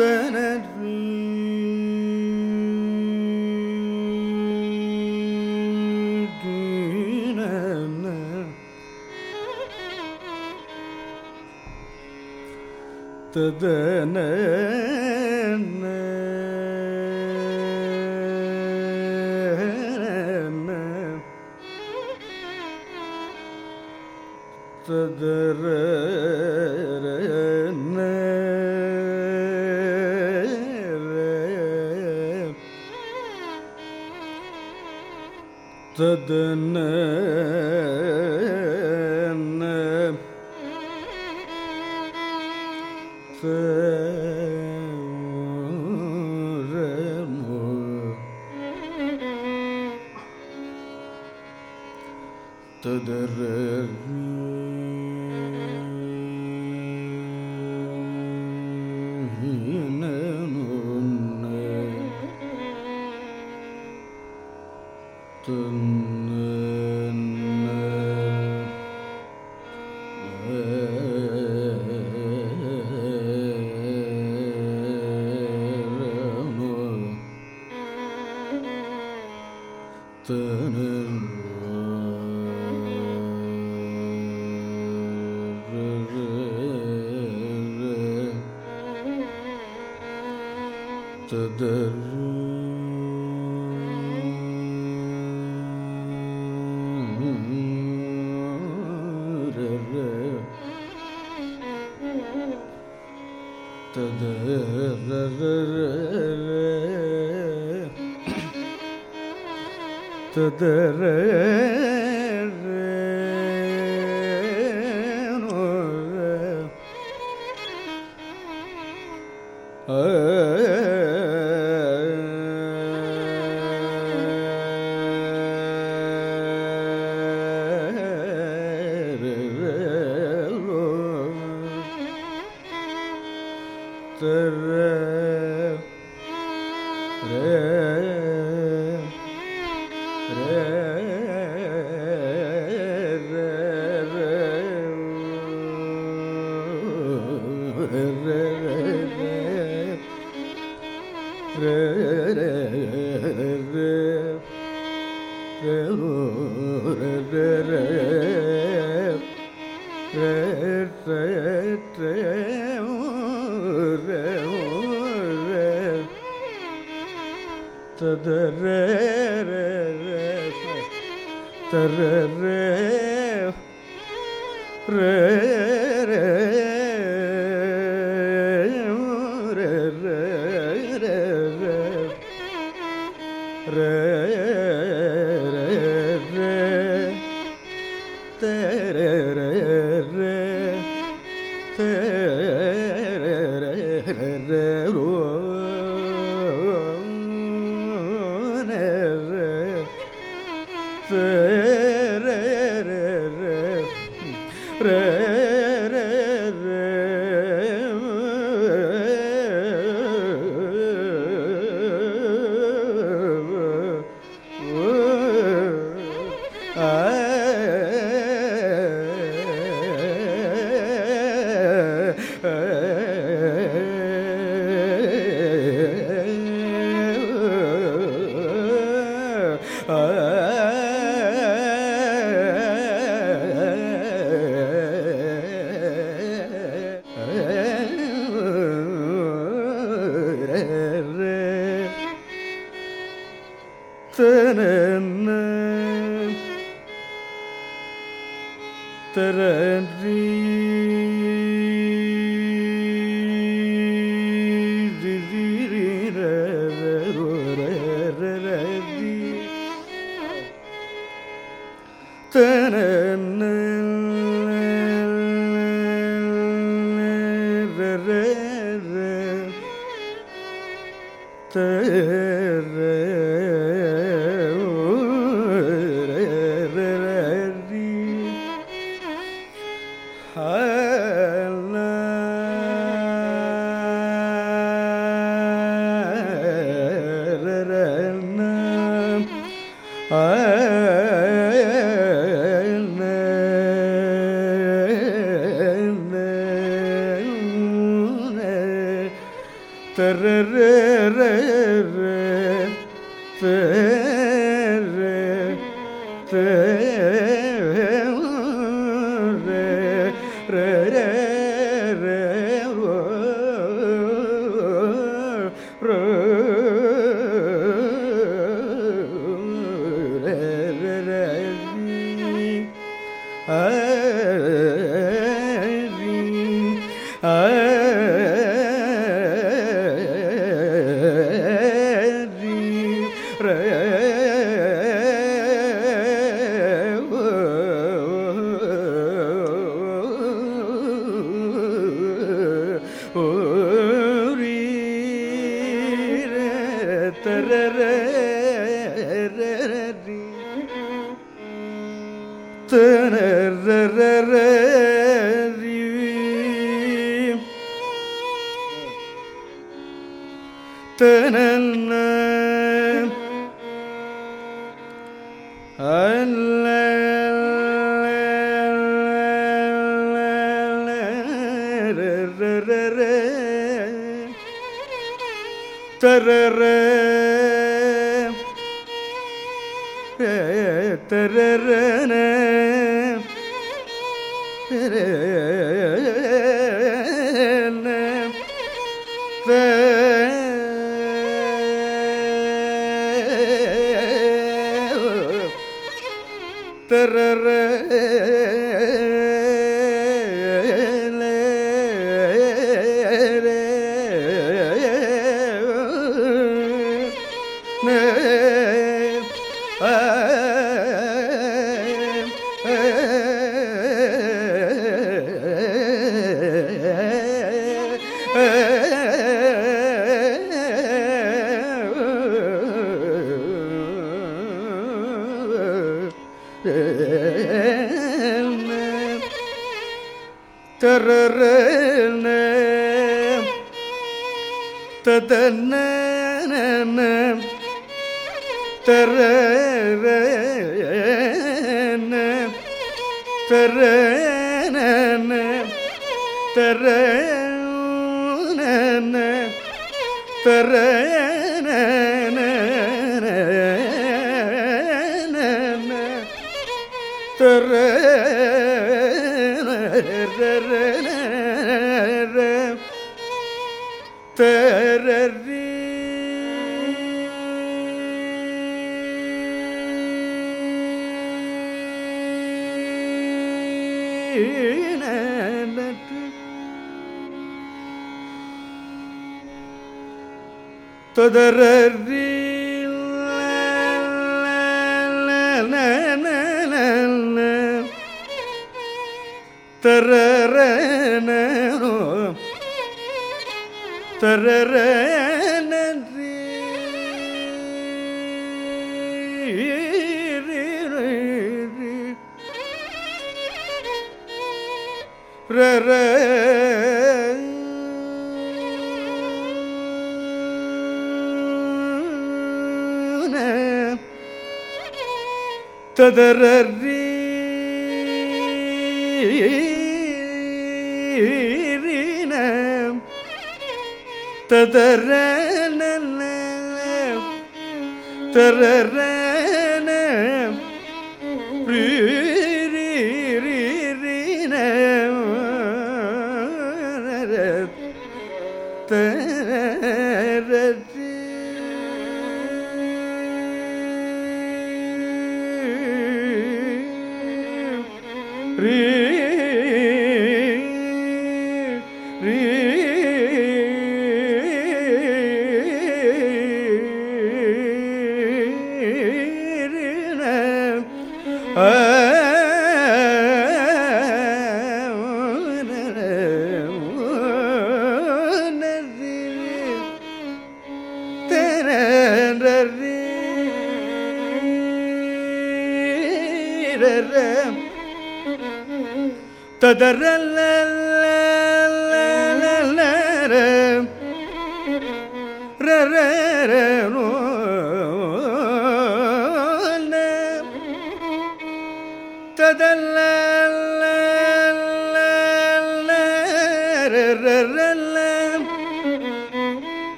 த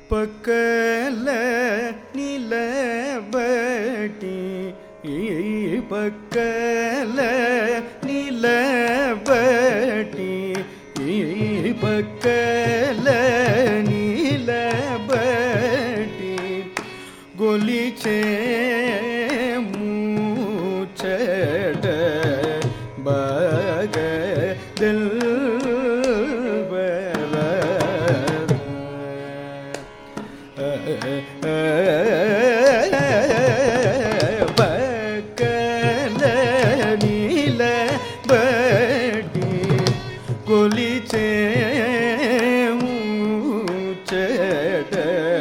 பக்கல நிலபட்டி பக்கல நிலபட்டி பக்கல நிலபட்டி கொலிச்சே மூச்சட பகதல் பக்கல நிலபட்டி கொலிச்சே மூச்சட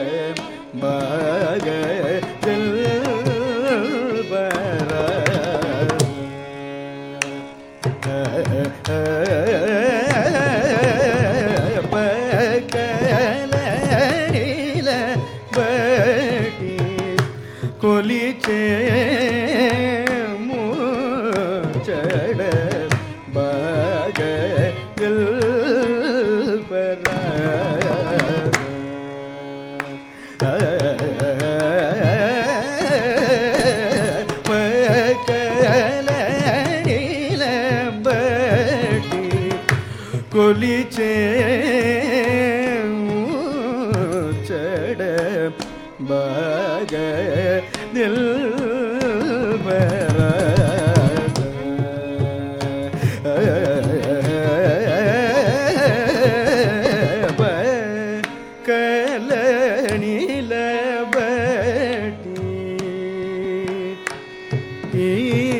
பகதல் கொலிச்சே மூச்சட பகதல் பக்கல நிலபட்டி கொலிச்சே மூச்சட பகதல் பக்கல நிலபட்டி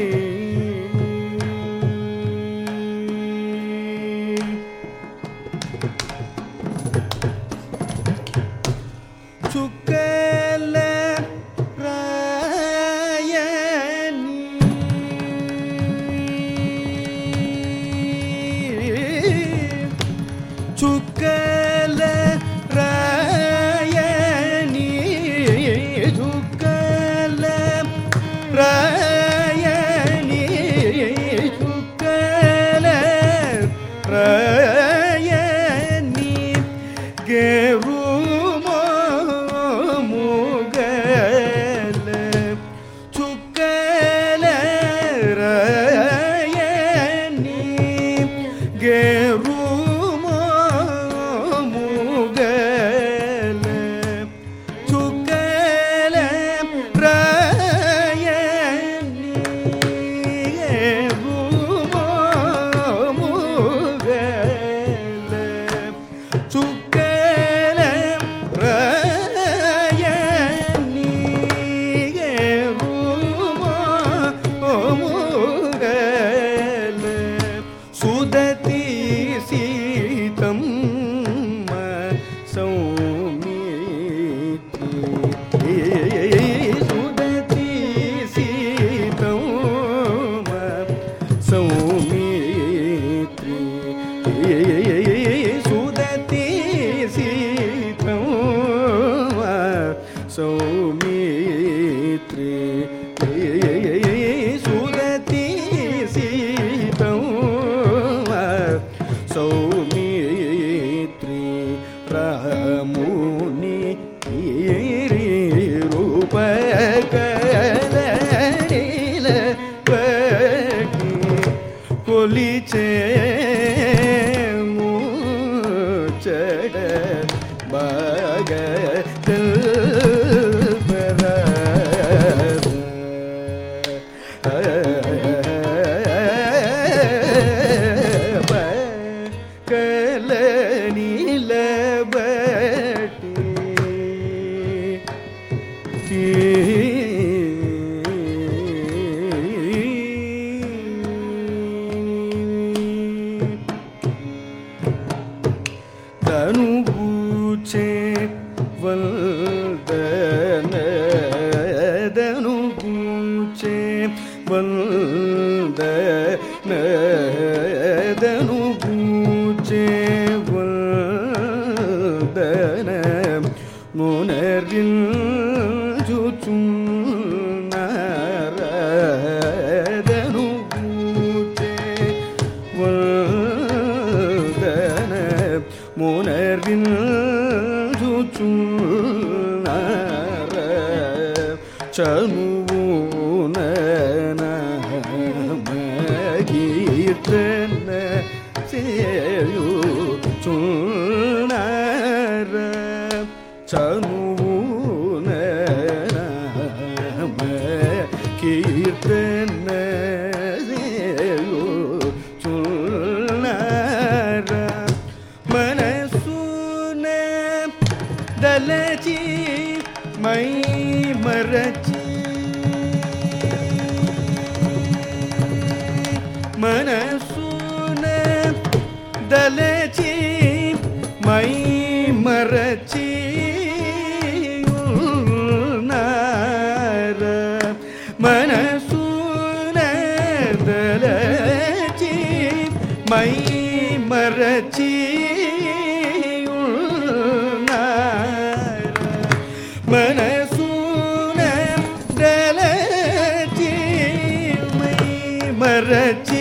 சுக்கல ராயணி சுக்கல ராயணி சுக்கல ராயணி சுக்கல ராயணி கேரு சுததி சீதம் சௌமித்ரி சுததி சீதம் சௌமித்ரி சுததி சீதம் சௌமித்ரி சுததி சீதம் சௌமித்ரி ராமுனி ரூபகல நிலபட்டி கொலிச்சே மூச்சட பகதல் பக்கல நிலபட்டி தனுபூச்சே வந்தன தனுபூச்சே வந்தன தனுபூச்சே வந்தன முனரில் சுற்றும் நாரதனுபூச்சே வந்தன முனரில் சுற்றும் ಚನುವೂನ ಕೀರ್ತನ ಸೇಯು ಚುನಾರ ಚನುವೂನ ಕೀರ್ತನ ಸೇಯು ಚುನಾರ ಮನಸ್ಸುನ ದಲಚಿ ಮೈ ಮರಚಿ ಮನಸ್ಸುನ ದಲಚಿ ಮೈ ಮರಚಿ ಉಲ್ನಾರ ಮನಸ್ಸುನ ದಲಚಿ ಮೈ ಮರಚಿ ಉಲ್ನಾರ ಮನಸ್ಸುನ ದಲಚಿ ಮೈ ಮರಚಿ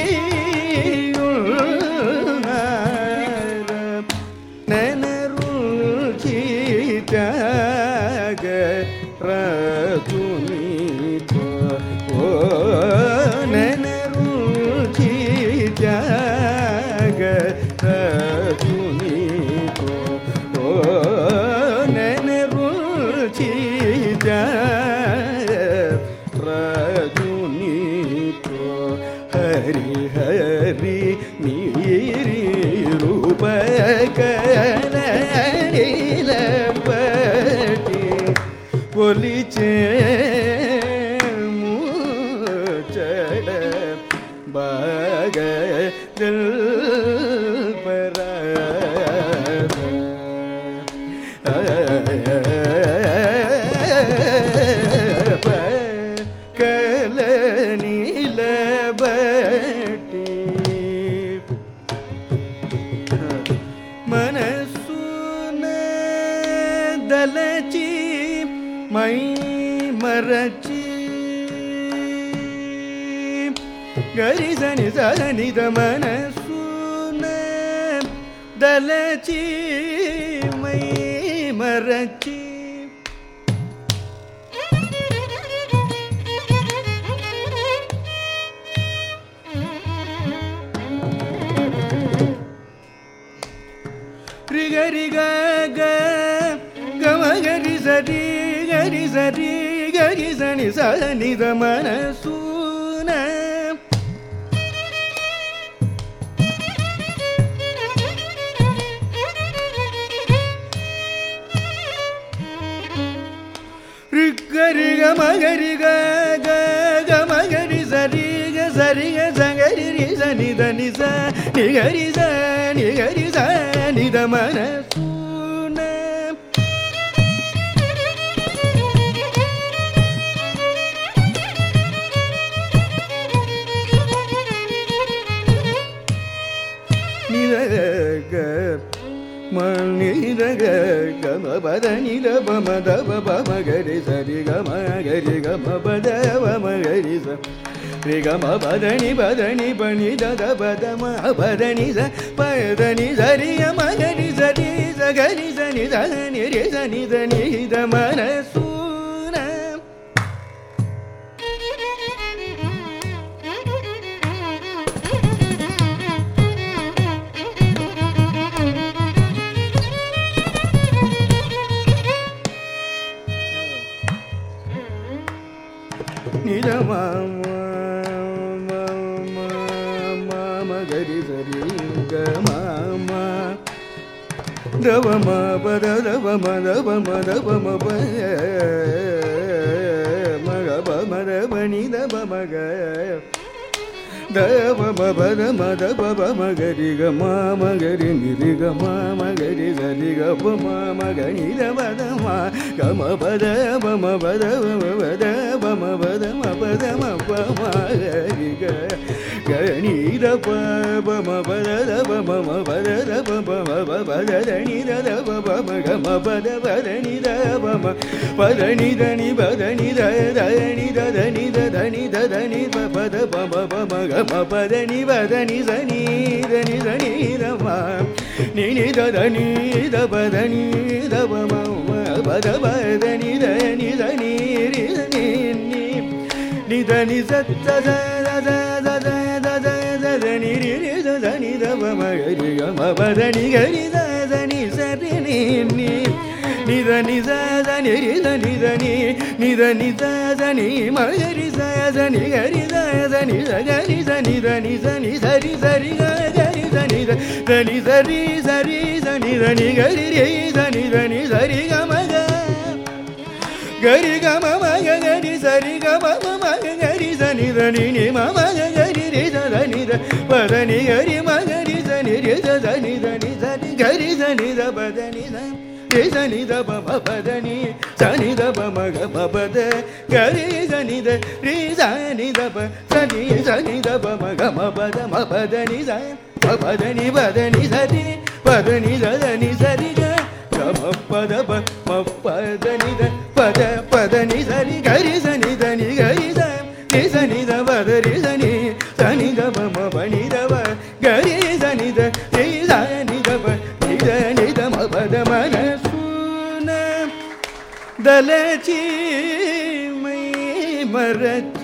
हरि हरि नीरी रूप कलीलपति बोलीचे मुचड़ बाग दिल पर दलची मई मरची गरी सनि सनि द मनसून दलची मई मरची गरी ग गरी सरी गरी सनि सनि द मनसून गरी गरी ग गरी सरी ग संगरी रि सनि द नि स नि गरी स नि द मनसून मणिरग गम पद निल बम दब बम गरि सरि गम गरि गम पद बम गरि स रि गम पदनि पणि दद पद म पदनि स पदनि सरि गम गरि सरि स गरि सनि स नि रि सनि स नि द मनसून निद मामा मामा गरि सरि ग मामा दव म पद दव म प म ग प म द प नि द प म ग दव म पद म द प प म गरि ग म गरि नि रि ग म गरि सरि ग प म ग नि द प द म ग म पद प म पद पद प म पद म पद म प म गरि ग ग नि द प प म पद द प म पद द प प म पद द नि द प प म ग म पद पद नि द प म पद नि द नि पद नि द नि द ध नि द ध नि द ध नि प पद प म प म ग म पद नि स नि द नि स नि द म नि नि द ध नि द प ध नि द प म पद प द नि द नि स नि रि நித நிசத்த நிரி மகரி மபதனி கரி தனி சரி நீ நித நித நிரித நிதனி நித நிதனி மகரி சனி கரி தனி சரி சனி தனி சனி சரி சரி கரி தனி தனி சரி சரி சனி தனி கரி தனி தனி சரி கமக gari ga ma ma ga gari sari ga ma ma ma ga gari sani dani ni ma ma ga gari re sa dani da pa dani gari ma gari sani re sa dani dani sani gari sani da pa dani da re sani da pa ma pa dani sani da pa ma ga ma pa da gari sani da re sani da pa sani da pa ma ga ma pa dani sa pa dani sani pa dani da dani sari ga ma pa da pa ma pa dani da பதனி சரி கரி சனி தனி கரி சனி சனி தவ தரி சனி சனி தவ மணி தவ கரி சனி தரி சனி தவ நித நித மபத மனசுன தலச்சி மை மரச்சி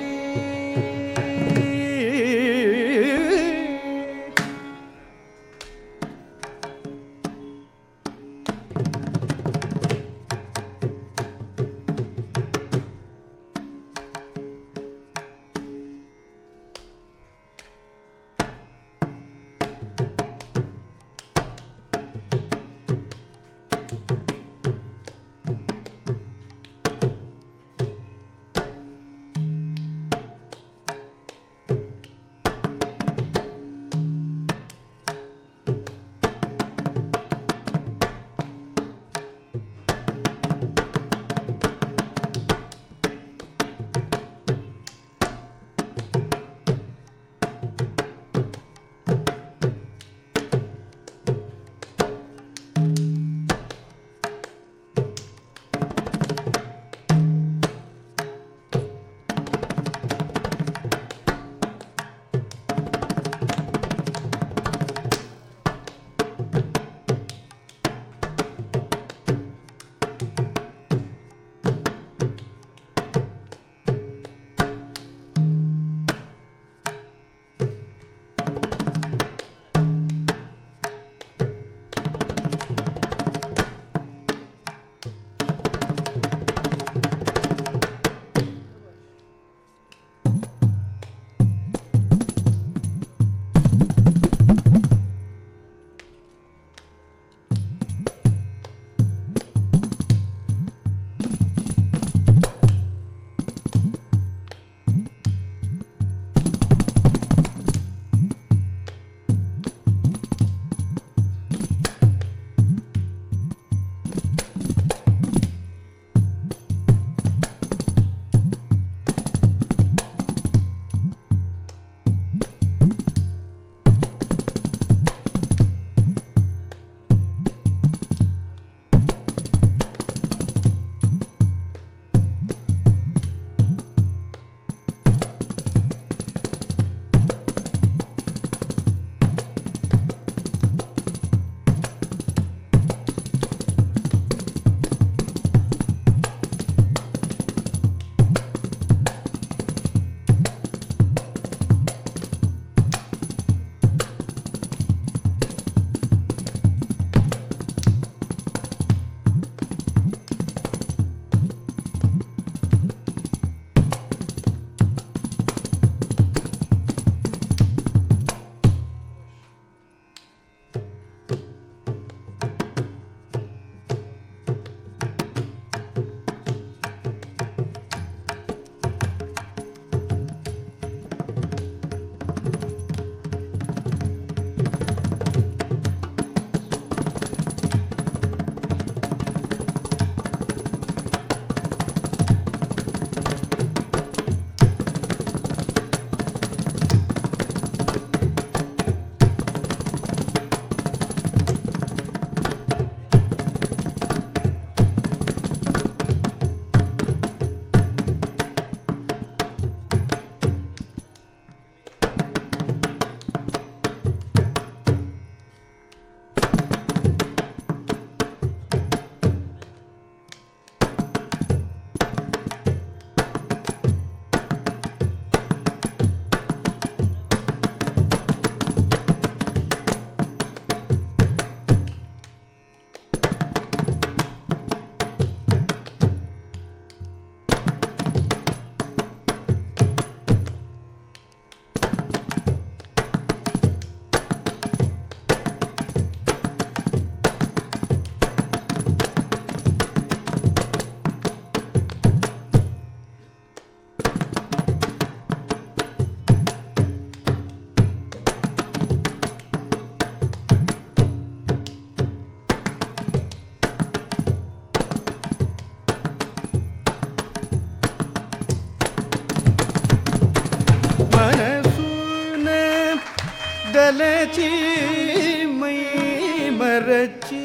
மலச்சி மை மரச்சி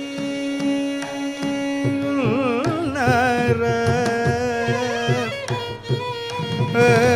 நர